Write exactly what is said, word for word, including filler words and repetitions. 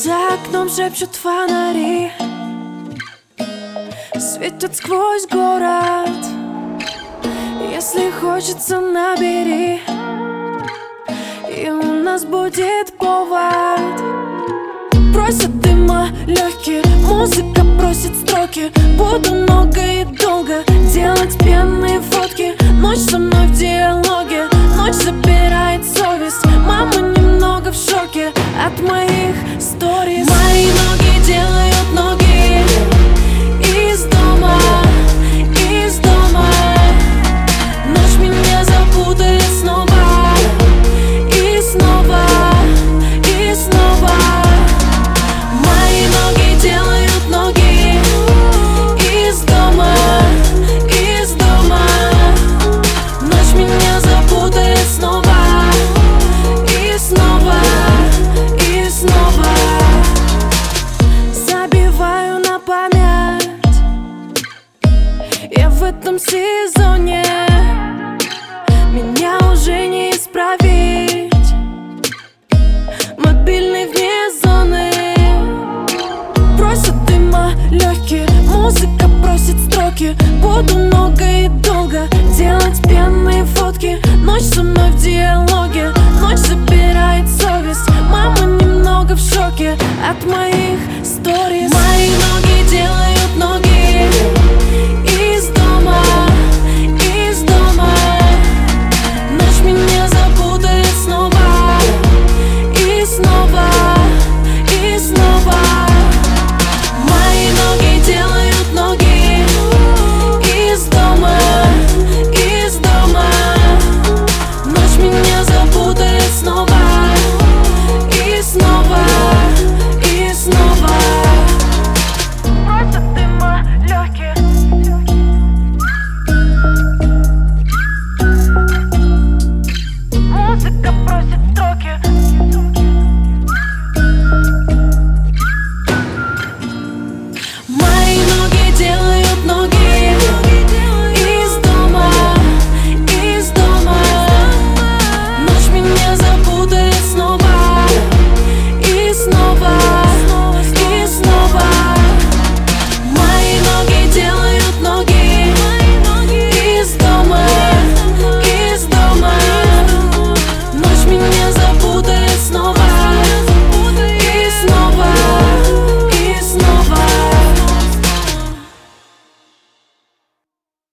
За окном шепчут фонари, светят сквозь город. Если хочется, набери, и у нас будет повод. Просят дыма легкие, музыка просит строки. Буду много и долго делать пьяные фотки. Ночь со мной в диалоге, ночь забирает совесть. Мама немного в шоке от моих сториз. Мои ноги делают ноги из дома, из дома. Ночь меня запутает снова и снова, и снова. Мои ноги делают ноги из дома, из дома. Ночь меня запутает снова и снова, и снова. Забиваю на память, я в этом сезоне. Меня уже не исправить, мобильный вне зоны. Просят дыма легкие, музыка просит строки. Буду много и долго делать пьяные фотки. Ночь со мной в диалоге, ночь забирает совесть. Мама немного в шоке от моих сториз. Мои ноги делают ноги